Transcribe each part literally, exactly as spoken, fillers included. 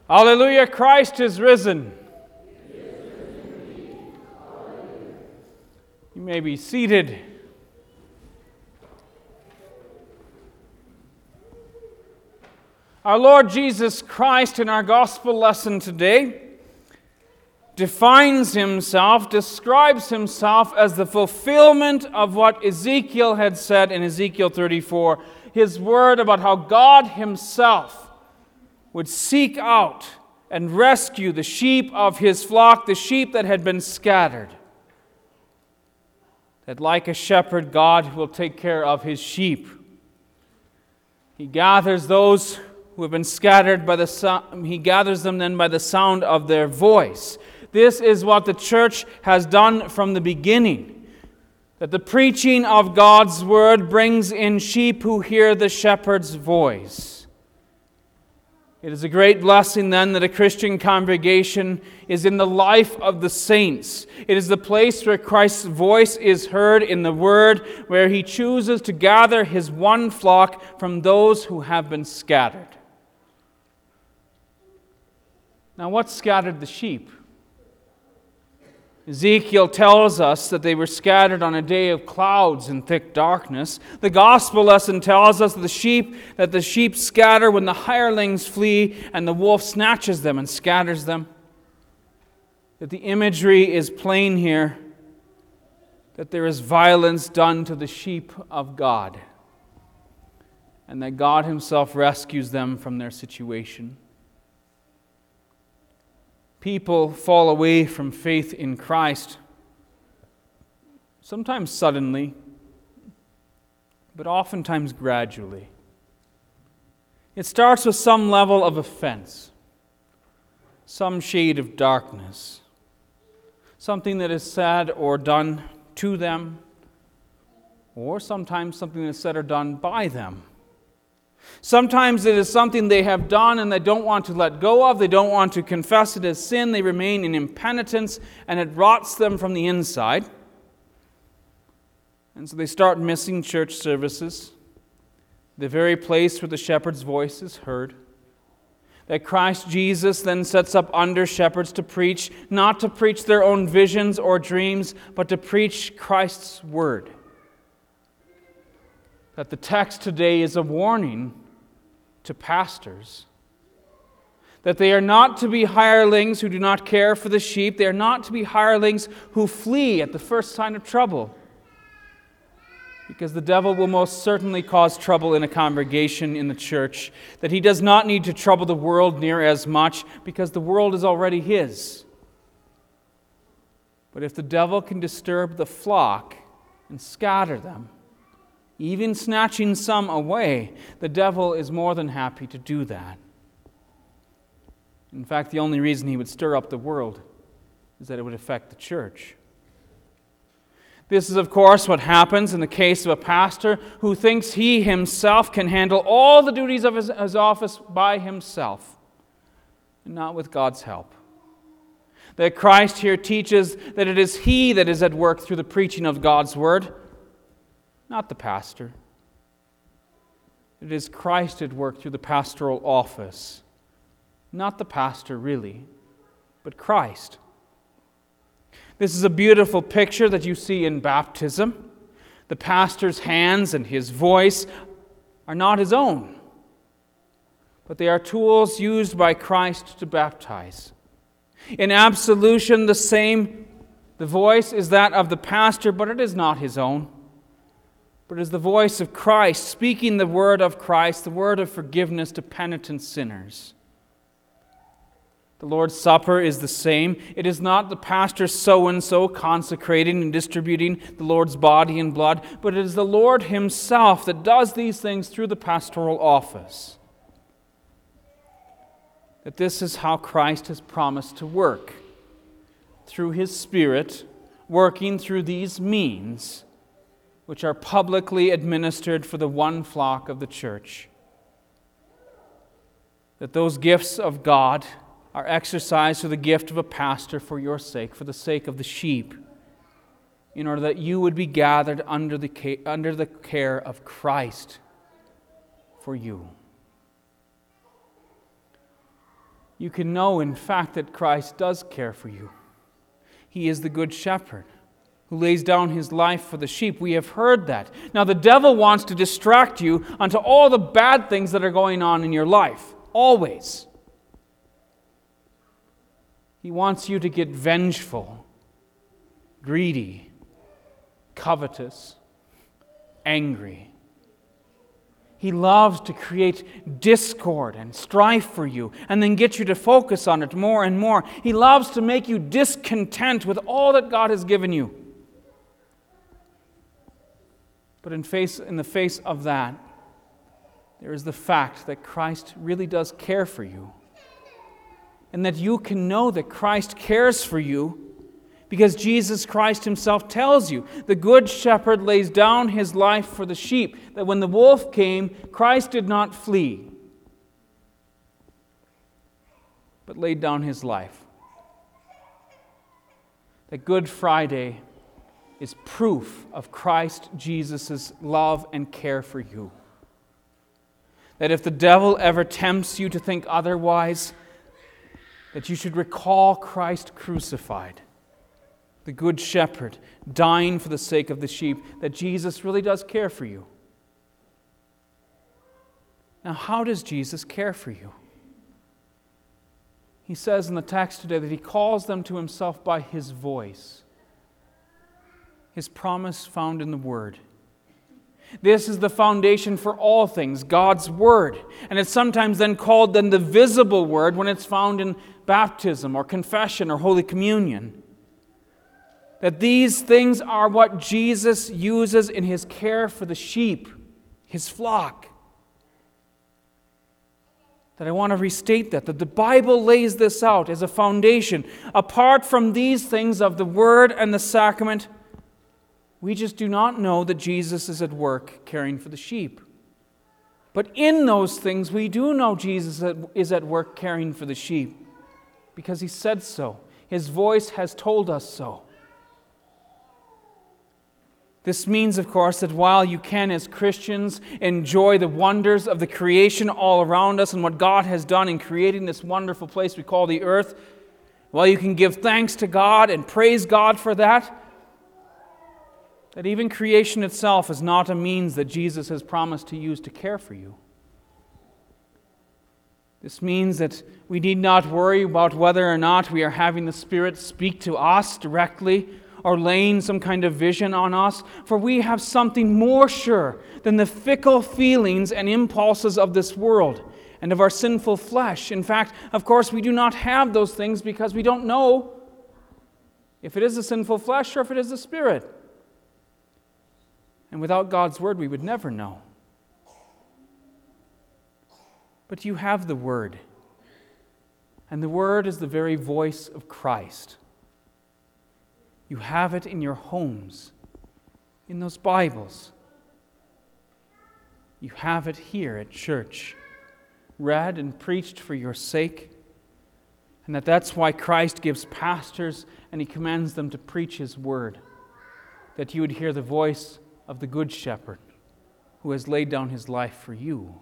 Hallelujah, Christ is risen. You may be seated. Our Lord Jesus Christ in our gospel lesson today defines himself, describes himself as the fulfillment of what Ezekiel had said in Ezekiel thirty-four, his word about how God himself would seek out and rescue the sheep of his flock, the sheep that had been scattered. That like a shepherd, God will take care of his sheep. He gathers those who have been scattered by the sound, he gathers them then by the sound of their voice. This is what the church has done from the beginning. That the preaching of God's word brings in sheep who hear the shepherd's voice. It is a great blessing then that a Christian congregation is in the life of the saints. It is the place where Christ's voice is heard in the Word, where He chooses to gather His one flock from those who have been scattered. Now, what scattered the sheep? Ezekiel tells us that they were scattered on a day of clouds and thick darkness. The gospel lesson tells us that the sheep that the sheep scatter when the hirelings flee and the wolf snatches them and scatters them. That the imagery is plain here, that there is violence done to the sheep of God, and that God himself rescues them from their situation. People fall away from faith in Christ, sometimes suddenly, but oftentimes gradually. It starts with some level of offense, some shade of darkness, something that is said or done to them, or sometimes something that is said or done by them. Sometimes it is something they have done and they don't want to let go of. They don't want to confess it as sin. They remain in impenitence and it rots them from the inside. And so they start missing church services, the very place where the shepherd's voice is heard. That Christ Jesus then sets up under shepherds to preach, not to preach their own visions or dreams, but to preach Christ's word. That the text today is a warning to pastors. That they are not to be hirelings who do not care for the sheep. They are not to be hirelings who flee at the first sign of trouble. Because the devil will most certainly cause trouble in a congregation in the church. That he does not need to trouble the world near as much because the world is already his. But if the devil can disturb the flock and scatter them, even snatching some away, the devil is more than happy to do that. In fact, the only reason he would stir up the world is that it would affect the church. This is, of course, what happens in the case of a pastor who thinks he himself can handle all the duties of his, his office by himself, and not with God's help. That Christ here teaches that it is he that is at work through the preaching of God's word, not the pastor. It is Christ at work through the pastoral office. Not the pastor, really, but Christ. This is a beautiful picture that you see in baptism. The pastor's hands and his voice are not his own, but they are tools used by Christ to baptize. In absolution, the same. The voice is that of the pastor, but it is not his own. But it is the voice of Christ, speaking the word of Christ, the word of forgiveness to penitent sinners. The Lord's Supper is the same. It is not the pastor so-and-so consecrating and distributing the Lord's body and blood, but it is the Lord himself that does these things through the pastoral office. That this is how Christ has promised to work, through his Spirit, working through these means, which are publicly administered for the one flock of the church. That those gifts of God are exercised through the gift of a pastor for your sake, for the sake of the sheep, in order that you would be gathered under the, under the care of Christ for you. you can know, in fact, that Christ does care for you. He is the good shepherd who lays down his life for the sheep. We have heard that. Now, the devil wants to distract you onto all the bad things that are going on in your life, always. He wants you to get vengeful, greedy, covetous, angry. He loves to create discord and strife for you and then get you to focus on it more and more. He loves to make you discontent with all that God has given you. But in face, in the face of that, there is the fact that Christ really does care for you. And that you can know that Christ cares for you because Jesus Christ himself tells you, the good shepherd lays down his life for the sheep, that when the wolf came, Christ did not flee, but laid down his life. That Good Friday is proof of Christ Jesus' love and care for you. That if the devil ever tempts you to think otherwise, that you should recall Christ crucified, the good shepherd, dying for the sake of the sheep, that Jesus really does care for you. Now, how does Jesus care for you? He says in the text today that he calls them to himself by his voice, his promise found in the Word. This is the foundation for all things, God's Word. And it's sometimes then called then the visible Word when it's found in baptism or confession or Holy Communion. That these things are what Jesus uses in his care for the sheep, his flock. That I want to restate that, that the Bible lays this out as a foundation. Apart from these things of the Word and the sacrament, we just do not know that Jesus is at work caring for the sheep. But in those things, we do know Jesus is at work caring for the sheep because he said so. His voice has told us so. This means, of course, that while you can, as Christians, enjoy the wonders of the creation all around us and what God has done in creating this wonderful place we call the earth, while you can give thanks to God and praise God for that, that even creation itself is not a means that Jesus has promised to use to care for you. This means that we need not worry about whether or not we are having the Spirit speak to us directly or laying some kind of vision on us, for we have something more sure than the fickle feelings and impulses of this world and of our sinful flesh. In fact, of course, we do not have those things because we don't know if it is the sinful flesh or if it is the Spirit. And without God's Word, we would never know. But you have the Word. And the Word is the very voice of Christ. You have it in your homes, in those Bibles. You have it here at church, read and preached for your sake. And that that's why Christ gives pastors and he commands them to preach his word. That you would hear the voice of the Good Shepherd who has laid down his life for you.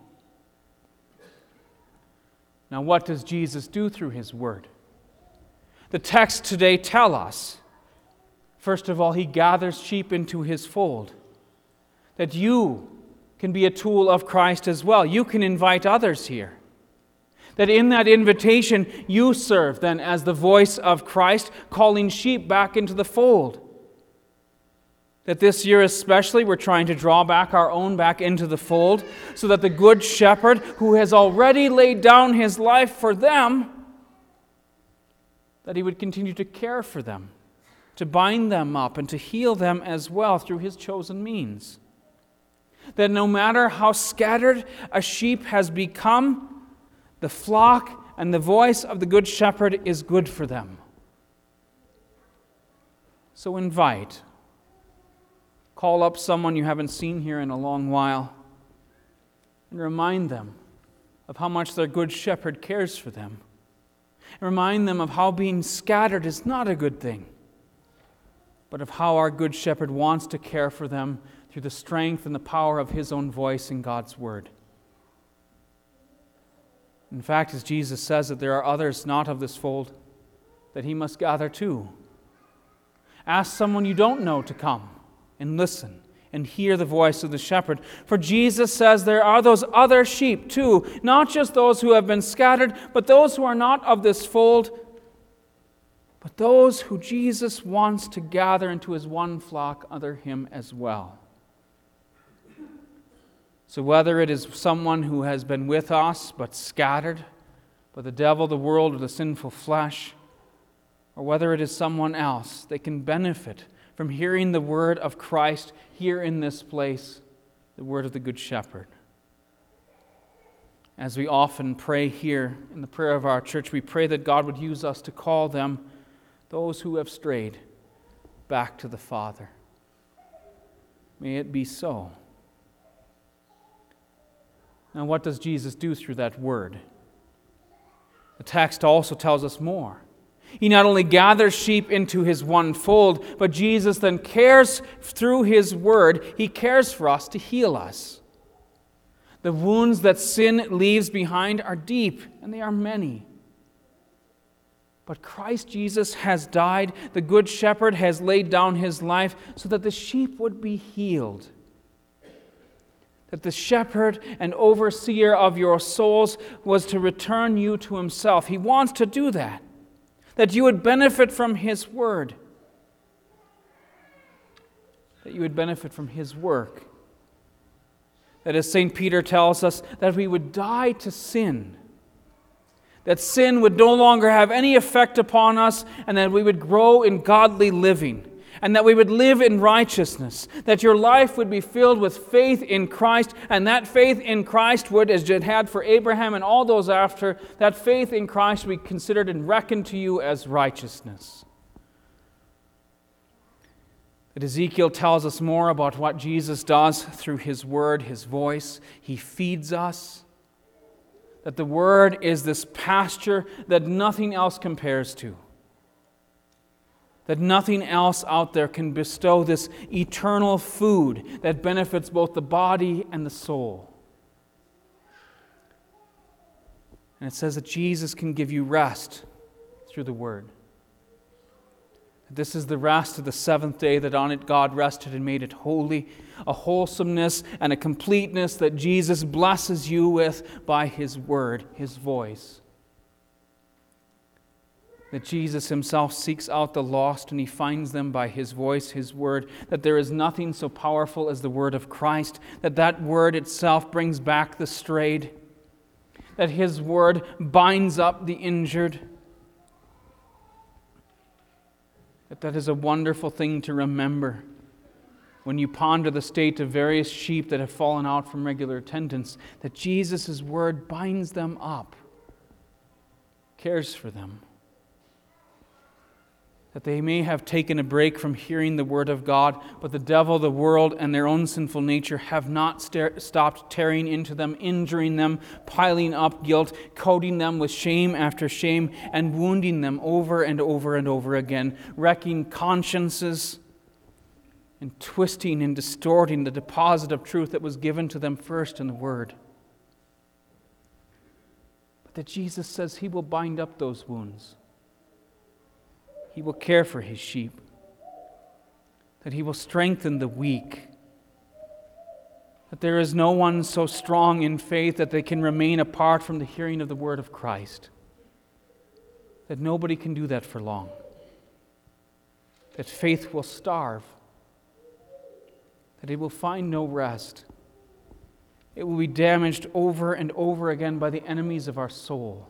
Now, what does Jesus do through his word? The texts today tell us, first of all, he gathers sheep into his fold. That you can be a tool of Christ as well. You can invite others here. That in that invitation, you serve then as the voice of Christ, calling sheep back into the fold. That this year especially, we're trying to draw back our own back into the fold so that the Good Shepherd, who has already laid down his life for them, that he would continue to care for them, to bind them up and to heal them as well through his chosen means. That no matter how scattered a sheep has become, the flock and the voice of the Good Shepherd is good for them. So invite. Call up someone you haven't seen here in a long while and remind them of how much their Good Shepherd cares for them. And remind them of how being scattered is not a good thing, but of how our Good Shepherd wants to care for them through the strength and the power of his own voice in God's Word. In fact, as Jesus says that there are others not of this fold that he must gather too. Ask someone you don't know to come and listen and hear the voice of the shepherd. For Jesus says there are those other sheep too, not just those who have been scattered, but those who are not of this fold, but those who Jesus wants to gather into his one flock under him as well. So whether it is someone who has been with us but scattered by the devil, the world, or the sinful flesh, or whether it is someone else, they can benefit from hearing the word of Christ here in this place, the word of the Good Shepherd. As we often pray here in the prayer of our church, we pray that God would use us to call them, those who have strayed, back to the Father. May it be so. Now, what does Jesus do through that word? The text also tells us more. He not only gathers sheep into his one fold, but Jesus then cares through his word, he cares for us to heal us. The wounds that sin leaves behind are deep, and they are many. But Christ Jesus has died. The Good Shepherd has laid down his life so that the sheep would be healed. That the shepherd and overseer of your souls was to return you to himself. He wants to do that. That you would benefit from his word. That you would benefit from his work. That as Saint Peter tells us, that we would die to sin. That sin would no longer have any effect upon us, and that we would grow in godly living. And that we would live in righteousness, that your life would be filled with faith in Christ, and that faith in Christ would, as it had for Abraham and all those after, that faith in Christ would be considered and reckoned to you as righteousness. That Ezekiel tells us more about what Jesus does through his word, his voice. He feeds us. That the word is this pasture that nothing else compares to. That nothing else out there can bestow this eternal food that benefits both the body and the soul. And it says that Jesus can give you rest through the word. This is the rest of the seventh day, that on it God rested and made it holy, a wholesomeness and a completeness that Jesus blesses you with by his word, his voice. That Jesus himself seeks out the lost and he finds them by his voice, his word. That there is nothing so powerful as the word of Christ. That that word itself brings back the strayed. That his word binds up the injured. That that is a wonderful thing to remember when you ponder the state of various sheep that have fallen out from regular attendance. That Jesus' word binds them up, cares for them. That they may have taken a break from hearing the word of God, but the devil, the world, and their own sinful nature have not st- stopped tearing into them, injuring them, piling up guilt, coating them with shame after shame, and wounding them over and over and over again, wrecking consciences and twisting and distorting the deposit of truth that was given to them first in the word. But that Jesus says he will bind up those wounds. He will care for his sheep, that he will strengthen the weak, that there is no one so strong in faith that they can remain apart from the hearing of the word of Christ, that nobody can do that for long, that faith will starve, that it will find no rest, it will be damaged over and over again by the enemies of our soul.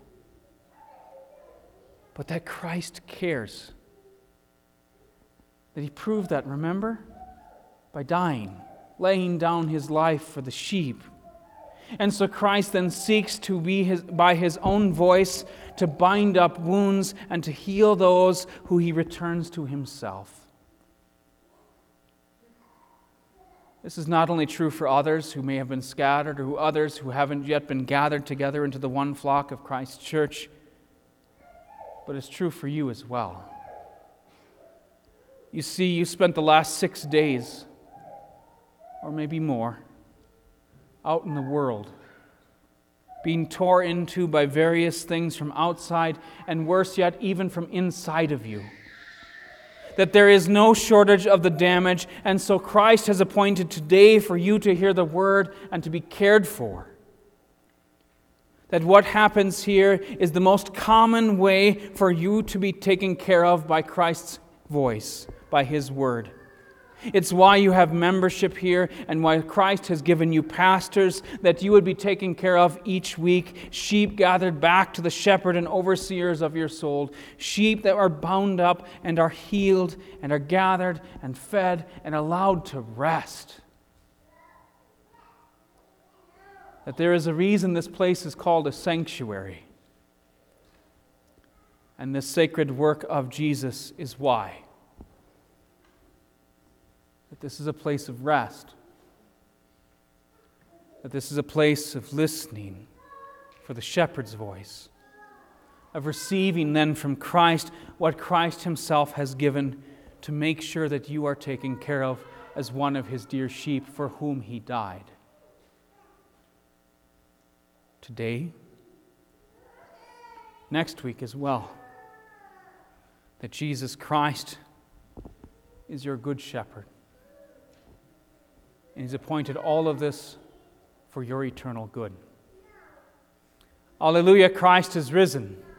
But that Christ cares. That he proved that, remember? By dying, laying down his life for the sheep. And so Christ then seeks to be his, by his own voice, to bind up wounds and to heal those who he returns to himself. This is not only true for others who may have been scattered, or who others who haven't yet been gathered together into the one flock of Christ's church, but it's true for you as well. You see, you spent the last six days, or maybe more, out in the world, being torn into by various things from outside, and worse yet, even from inside of you. That there is no shortage of the damage, and so Christ has appointed today for you to hear the word and to be cared for. That what happens here is the most common way for you to be taken care of by Christ's voice, by His word. It's why you have membership here and why Christ has given you pastors, that you would be taken care of each week, sheep gathered back to the shepherd and overseers of your soul, sheep that are bound up and are healed and are gathered and fed and allowed to rest. That there is a reason this place is called a sanctuary. And this sacred work of Jesus is why. That this is a place of rest. That this is a place of listening for the shepherd's voice. Of receiving then from Christ what Christ Himself has given to make sure that you are taken care of as one of His dear sheep for whom He died. Today, next week as well, that Jesus Christ is your good shepherd. And He's appointed all of this for your eternal good. Alleluia, Christ is risen.